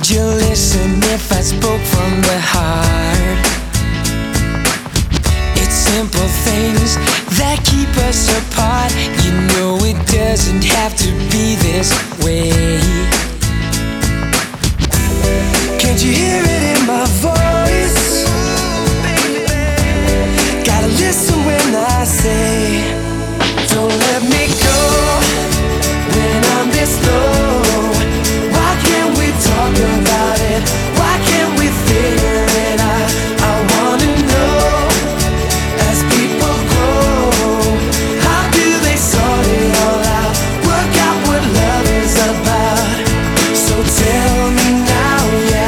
Would you listen if I spoke from the heart? It's simple things that keep us apart. You know it doesn't have to be this way. Can't you hear it?